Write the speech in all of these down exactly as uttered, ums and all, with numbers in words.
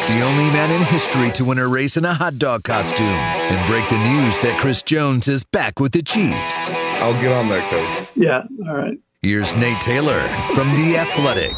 It's the only man in history to win a race in a hot dog costume and break the news that Chris Jones is back with the Chiefs. I'll get on that, Coach. Yeah, all right. Here's Nate Taylor from The Athletic.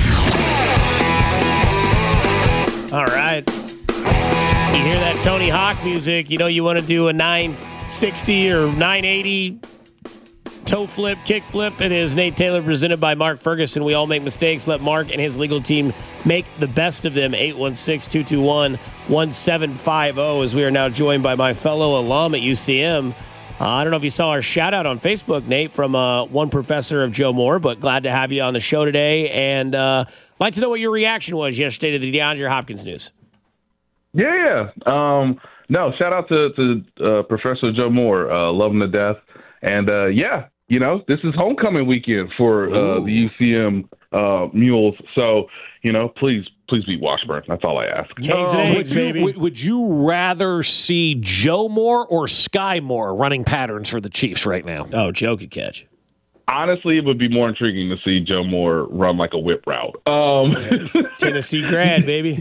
All right. You hear that Tony Hawk music, you know you want to do a nine sixty or nine eighty toe flip, kick flip. It is Nate Taylor presented by Mark Ferguson. We all make mistakes. Let Mark and his legal team make the best of them. eight one six, two two one, one seven five zero as we are now joined by my fellow alum at U C M. Uh, I don't know if you saw our shout out on Facebook, Nate, from uh, one professor of Joe Moore, but glad to have you on the show today. And uh, I'd like to know what your reaction was yesterday to the DeAndre Hopkins news. Yeah, yeah. Um, no, shout out to, to uh, Professor Joe Moore. Uh, love him to death. And, uh, yeah, you know, this is homecoming weekend for uh, the U C M uh, Mules. So, you know, please, please beat Washburn. That's all I ask. Eggs and Um, eggs, would, you, baby. would, would you rather see Joe Moore or Sky Moore running patterns for the Chiefs right now? Oh, Joe could catch. Honestly, it would be more intriguing to see Joe Moore run like a whip route. Um, Tennessee grad, baby.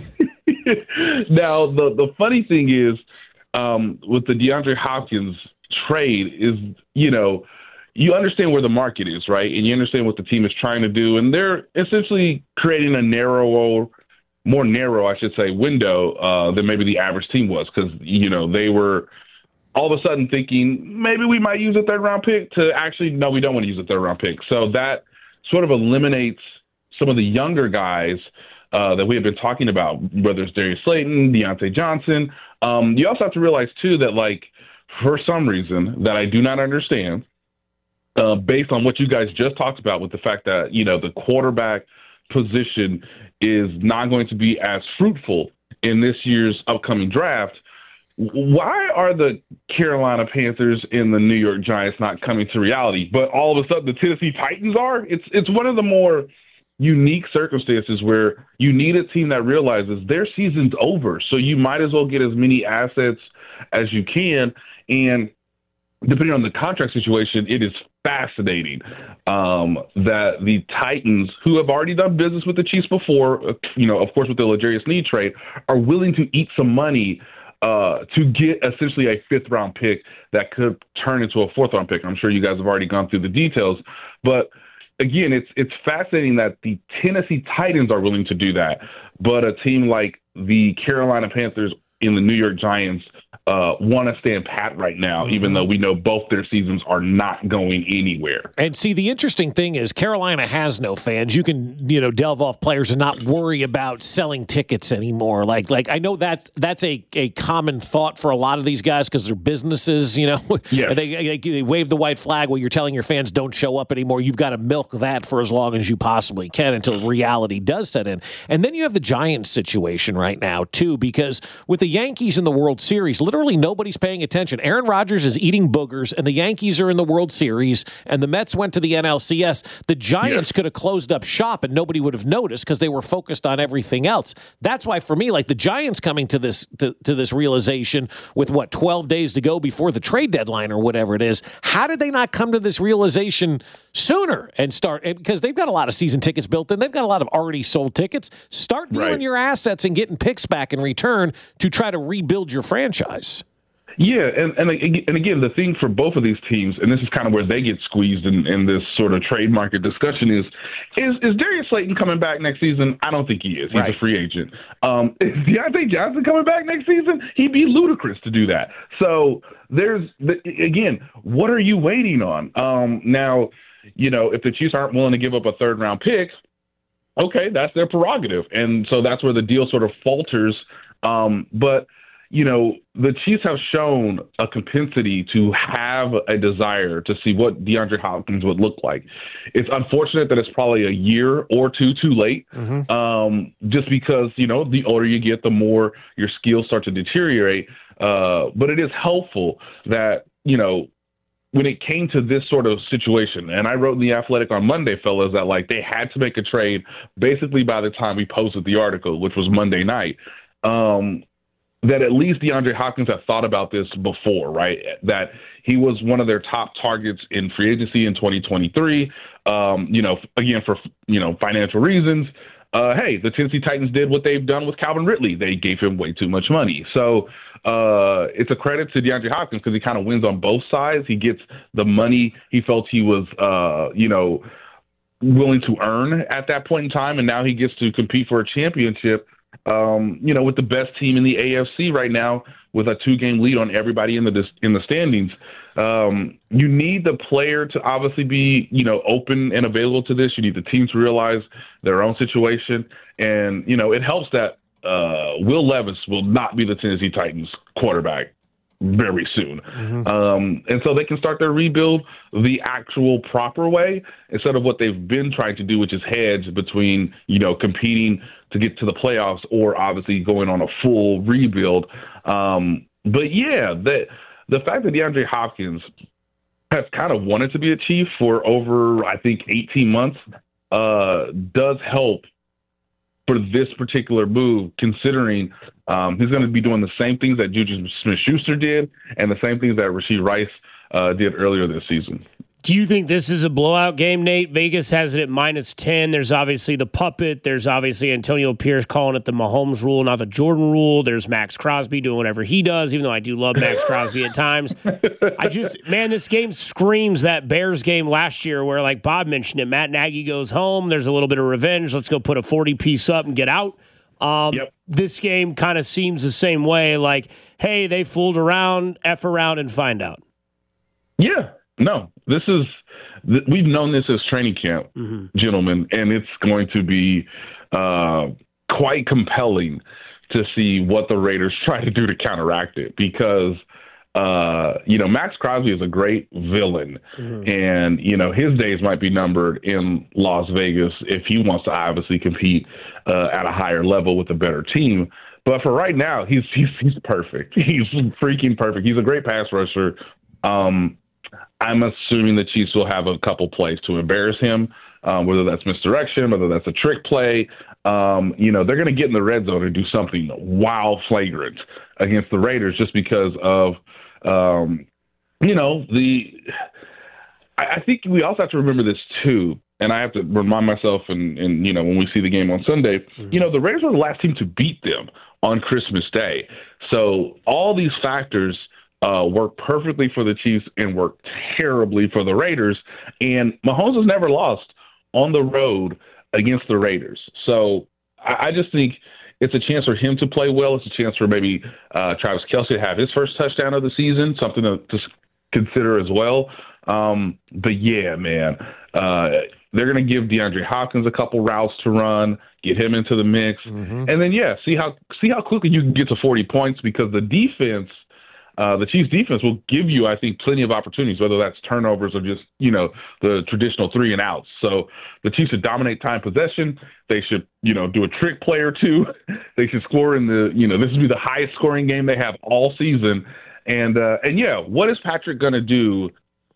Now, the, the funny thing is, um, with the DeAndre Hopkins trade is, you know, you understand where the market is, right? And you understand what the team is trying to do. And they're essentially creating a narrower, more narrow, I should say, window uh, than maybe the average team was. Because, you know, they were all of a sudden thinking maybe we might use a third round pick to actually, no, we don't want to use a third round pick. So that sort of eliminates some of the younger guys uh, that we have been talking about, whether it's Darius Slayton, Deontay Johnson. Um, you also have to realize, too, that, like, for some reason that I do not understand, Uh, based on what you guys just talked about with the fact that, you know, the quarterback position is not going to be as fruitful in this year's upcoming draft, why are the Carolina Panthers and the New York Giants not coming to reality, but all of a sudden the Tennessee Titans are? It's it's one of the more unique circumstances where you need a team that realizes their season's over, so you might as well get as many assets as you can. And depending on the contract situation, it is fascinating um, that the Titans, who have already done business with the Chiefs before, uh, you know, of course, with the L'Jarius Sneed trade, are willing to eat some money uh, to get essentially a fifth-round pick that could turn into a fourth-round pick. I'm sure you guys have already gone through the details. But, again, it's it's fascinating that the Tennessee Titans are willing to do that, but a team like the Carolina Panthers and the New York Giants uh, want to stand pat right now, even though we know both their seasons are not going anywhere. And see, the interesting thing is Carolina has no fans. You can, you know, delve off players and not worry about selling tickets anymore. Like, like I know that's that's a, a common thought for a lot of these guys because they're businesses, you know. Yeah. they, they, they wave the white flag while you're telling your fans don't show up anymore. You've got to milk that for as long as you possibly can until reality does set in. And then you have the Giants situation right now, too, because with the Yankees in the World Series, literally nobody's paying attention. Aaron Rodgers is eating boogers, and the Yankees are in the World Series, and the Mets went to the N L C S. The Giants yeah. could have closed up shop, and nobody would have noticed because they were focused on everything else. That's why, for me, like the Giants coming to this to, to this realization with, what, twelve days to go before the trade deadline or whatever it is, how did they not come to this realization sooner and start? Because they've got a lot of season tickets built in. They've got a lot of already sold tickets. Start dealing right. your assets and getting picks back in return to try to rebuild your franchise. Yeah, and, and and again, the thing for both of these teams, and this is kind of where they get squeezed in, in this sort of trade market discussion, is is is Darius Slayton coming back next season? I don't think he is. He's right. a free agent. Um, is Deontay Johnson coming back next season? He'd be ludicrous to do that. So there's, again, what are you waiting on? Um, now, you know, if the Chiefs aren't willing to give up a third-round pick, okay, that's their prerogative. And so that's where the deal sort of falters. Um, but you know, the Chiefs have shown a propensity to have a desire to see what DeAndre Hopkins would look like. It's unfortunate that it's probably a year or two too late, mm-hmm. um, just because, you know, the older you get, the more your skills start to deteriorate. Uh, but it is helpful that, you know, when it came to this sort of situation, and I wrote in The Athletic on Monday, fellas, that, like, they had to make a trade basically by the time we posted the article, which was Monday night. Um, that at least DeAndre Hopkins had thought about this before, right? That he was one of their top targets in free agency in twenty twenty-three, um, you know, again, for, you know, financial reasons. uh, hey, the Tennessee Titans did what they've done with Calvin Ridley. They gave him way too much money. So uh, it's a credit to DeAndre Hopkins because he kind of wins on both sides. He gets the money he felt he was, uh, you know, willing to earn at that point in time, and now he gets to compete for a championship, um, you know, with the best team in the A F C right now with a two-game lead on everybody in the in the standings. Um, you need the player to obviously be, you know, open and available to this. You need the team to realize their own situation. And, you know, it helps that uh, Will Levis will not be the Tennessee Titans quarterback very soon. Mm-hmm. Um, and so they can start their rebuild the actual proper way instead of what they've been trying to do, which is hedge between, you know, competing to get to the playoffs or obviously going on a full rebuild. Um, but, yeah, that – the fact that DeAndre Hopkins has kind of wanted to be a Chief for over, I think, eighteen months uh, does help for this particular move, considering um, he's going to be doing the same things that Juju Smith-Schuster did and the same things that Rashee Rice uh, did earlier this season. Do you think this is a blowout game, Nate? Vegas has it at minus ten. There's obviously the puppet. There's obviously Antonio Pierce calling it the Mahomes rule, not the Jordan rule. There's Max Crosby doing whatever he does, even though I do love Max Crosby at times. I just, man, this game screams that Bears game last year where, like Bob mentioned it, Matt Nagy goes home. There's a little bit of revenge. Let's go put a forty-piece up and get out. Um, yep. This game kind of seems the same way, like, hey, they fooled around, F around, and find out. Yeah. No, this is – we've known this as training camp, mm-hmm. gentlemen, and it's going to be uh, quite compelling to see what the Raiders try to do to counteract it because, uh, you know, Max Crosby is a great villain, mm-hmm. and, you know, his days might be numbered in Las Vegas if he wants to obviously compete uh, at a higher level with a better team. But for right now, he's he's, he's perfect. He's freaking perfect. He's a great pass rusher. Um I'm assuming the Chiefs will have a couple plays to embarrass him, um, whether that's misdirection, whether that's a trick play. Um, you know, they're going to get in the red zone and do something wild flagrant against the Raiders just because of, um, you know, the – I think we also have to remember this too, and I have to remind myself and, and you know, when we see the game on Sunday, mm-hmm. you know, the Raiders were the last team to beat them on Christmas Day. So all these factors – Uh, work perfectly for the Chiefs and work terribly for the Raiders. And Mahomes has never lost on the road against the Raiders. So I, I just think it's a chance for him to play well. It's a chance for maybe uh, Travis Kelce to have his first touchdown of the season, something to, to consider as well. Um, but, yeah, man, uh, they're going to give DeAndre Hopkins a couple routes to run, get him into the mix. Mm-hmm. And then, yeah, see how see how quickly you can get to forty points because the defense – Uh, the Chiefs defense will give you, I think, plenty of opportunities, whether that's turnovers or just, you know, the traditional three and outs. So the Chiefs should dominate time possession. They should, you know, do a trick play or two. They should score in the, you know, this would be the highest scoring game they have all season. And, uh, and yeah, what is Patrick going to do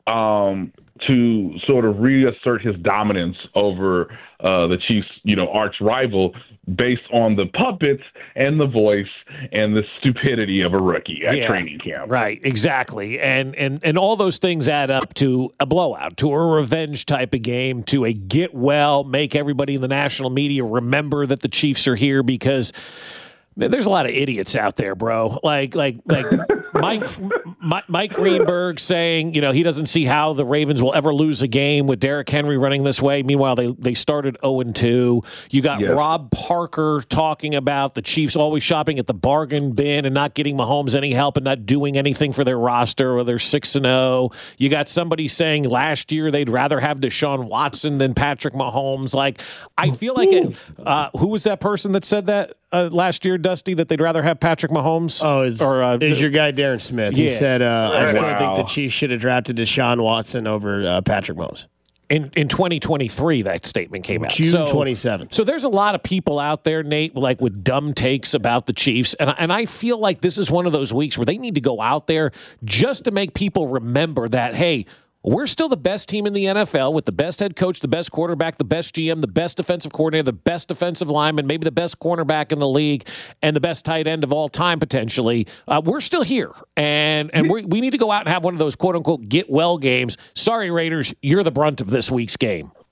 um, to sort of reassert his dominance over uh, the Chiefs, you know, arch rival based on the puppets and the voice and the stupidity of a rookie at yeah, training camp. Right, exactly. And, and and all those things add up to a blowout, to a revenge type of game, to a get well, make everybody in the national media remember that the Chiefs are here because man, there's a lot of idiots out there, bro. Like, like, like Mike, Mike Greenberg saying, you know, he doesn't see how the Ravens will ever lose a game with Derrick Henry running this way. Meanwhile, they they started oh and two. You got yes. Rob Parker talking about the Chiefs always shopping at the bargain bin and not getting Mahomes any help and not doing anything for their roster, or they're six and oh. You got somebody saying last year they'd rather have Deshaun Watson than Patrick Mahomes. Like, I feel like it, uh, who was that person that said that? Uh, last year, Dusty, that they'd rather have Patrick Mahomes? Oh, is, or, uh, is your guy Darren Smith. Yeah. He said, uh, I still wow. think the Chiefs should have drafted Deshaun Watson over uh, Patrick Mahomes. In in twenty twenty-three, that statement came out. June so, twenty-seventh. So there's a lot of people out there, Nate, like with dumb takes about the Chiefs. And, and I feel like this is one of those weeks where they need to go out there just to make people remember that, hey, we're still the best team in the N F L with the best head coach, the best quarterback, the best G M, the best defensive coordinator, the best defensive lineman, maybe the best cornerback in the league, and the best tight end of all time, potentially. Uh, we're still here, and and we we need to go out and have one of those quote-unquote get-well games. Sorry, Raiders, you're the brunt of this week's game.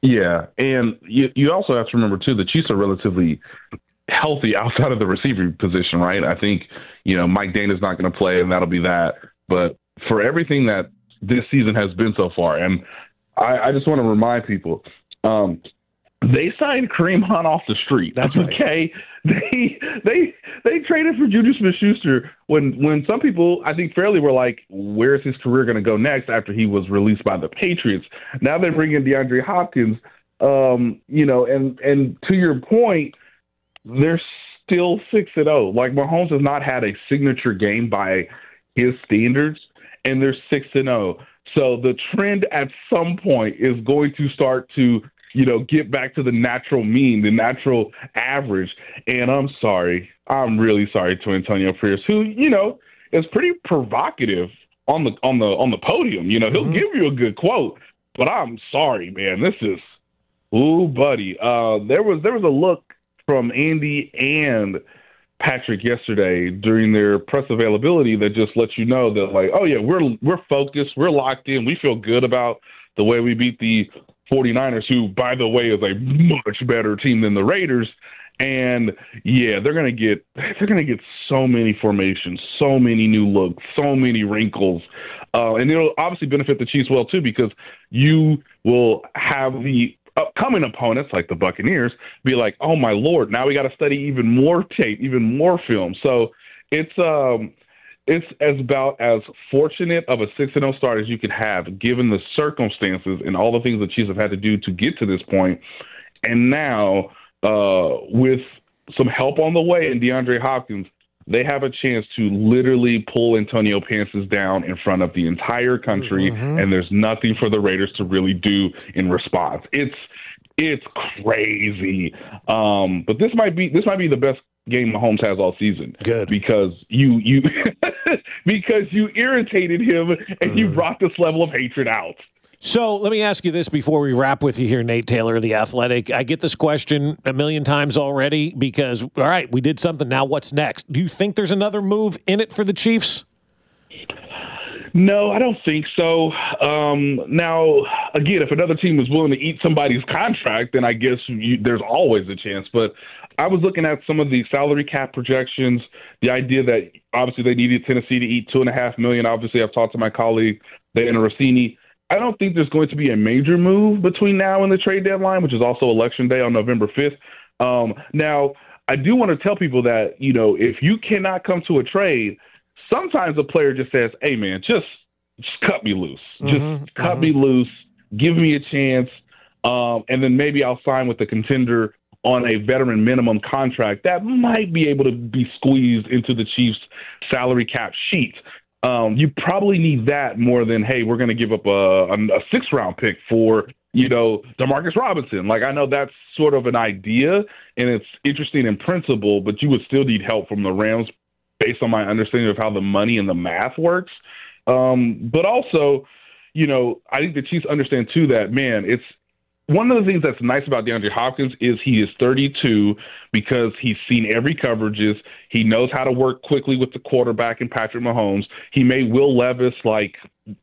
Yeah, and you, you also have to remember, too, the Chiefs are relatively healthy outside of the receiver position, right? I think, you know, Mike Dana's not going to play, and that'll be that. But for everything that this season has been so far, and I, I just want to remind people, um, they signed Kareem Hunt off the street. That's right. Okay, they they they traded for Juju Smith-Schuster when when some people, I think, fairly were like, "Where's his career going to go next?" After he was released by the Patriots. Now they bring in DeAndre Hopkins. Um, you know, and and to your point, they're still six and zero. Like Mahomes has not had a signature game by his standards, and they're six and zero. So the trend at some point is going to start to, you know, get back to the natural mean, the natural average. And I'm sorry, I'm really sorry to Antonio Pierce, who, you know, is pretty provocative on the on the on the podium. You know, he'll mm-hmm. give you a good quote, but I'm sorry, man. This is, ooh, buddy. Uh, there was there was a look from Andy and Patrick yesterday during their press availability that just lets you know that, like, oh yeah, we're we're focused, we're locked in, we feel good about the way we beat the forty-niners, who, by the way, is a much better team than the Raiders. And yeah, they're gonna get they're gonna get so many formations, so many new looks, so many wrinkles, uh, and it'll obviously benefit the Chiefs well too, because you will have the upcoming opponents like the Buccaneers be like, oh my Lord, now we got to study even more tape, even more film. So it's um it's as about as fortunate of a six and oh start as you could have, given the circumstances and all the things the Chiefs have had to do to get to this point. And now, uh, with some help on the way in DeAndre Hopkins, they have a chance to literally pull Antonio Pierce down in front of the entire country, mm-hmm. and there's nothing for the Raiders to really do in response. It's it's crazy, um, but this might be this might be the best game Mahomes has all season. Good, because you you because you irritated him and mm. you brought this level of hatred out. So let me ask you this before we wrap with you here, Nate Taylor, The Athletic. I get this question a million times already because, all right, we did something. Now what's next? Do you think there's another move in it for the Chiefs? No, I don't think so. Um, now, again, if another team is willing to eat somebody's contract, then I guess you, there's always a chance. But I was looking at some of the salary cap projections, the idea that obviously they needed Tennessee to eat two and a half million. Obviously, I've talked to my colleague, Dana Rossini. I don't think there's going to be a major move between now and the trade deadline, which is also Election Day on November fifth. Um, now, I do want to tell people that, you know, if you cannot come to a trade, sometimes a player just says, hey, man, just, just cut me loose. Mm-hmm, just cut mm-hmm. me loose. Give me a chance. Um, and then maybe I'll sign with the contender on a veteran minimum contract that might be able to be squeezed into the Chiefs' salary cap sheet. Um, you probably need that more than, hey, we're going to give up a, a, a six-round pick for, you know, Demarcus Robinson. Like, I know that's sort of an idea, and it's interesting in principle, but you would still need help from the Rams based on my understanding of how the money and the math works. Um, but also, you know, I think the Chiefs understand, too, that, man, it's one of the things that's nice about DeAndre Hopkins is he is thirty-two because he's seen every coverages. He knows how to work quickly with the quarterback and Patrick Mahomes. He made Will Levis like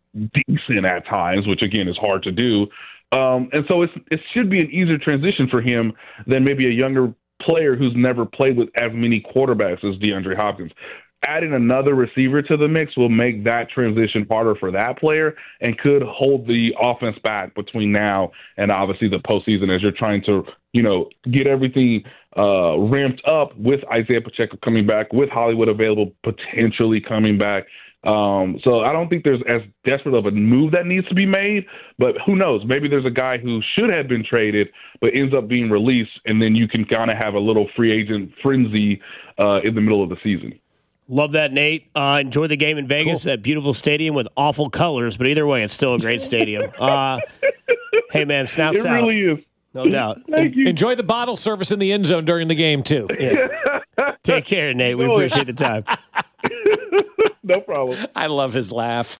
decent at times, which again is hard to do. Um, and so it's, it should be an easier transition for him than maybe a younger player who's never played with as many quarterbacks as DeAndre Hopkins. Adding another receiver to the mix will make that transition harder for that player and could hold the offense back between now and obviously the postseason as you're trying to, you know, get everything uh, ramped up with Isaiah Pacheco coming back, with Hollywood available, potentially coming back. Um, so I don't think there's as desperate of a move that needs to be made, but who knows? Maybe there's a guy who should have been traded but ends up being released, and then you can kind of have a little free agent frenzy uh, in the middle of the season. Love that, Nate. Uh, enjoy the game in Vegas, cool. That beautiful stadium with awful colors, but either way, it's still a great stadium. Uh, hey, man, snouts out. It really is. No doubt. Thank you. Enjoy the bottle service in the end zone during the game, too. Yeah. Take care, Nate. We appreciate the time. No problem. I love his laugh.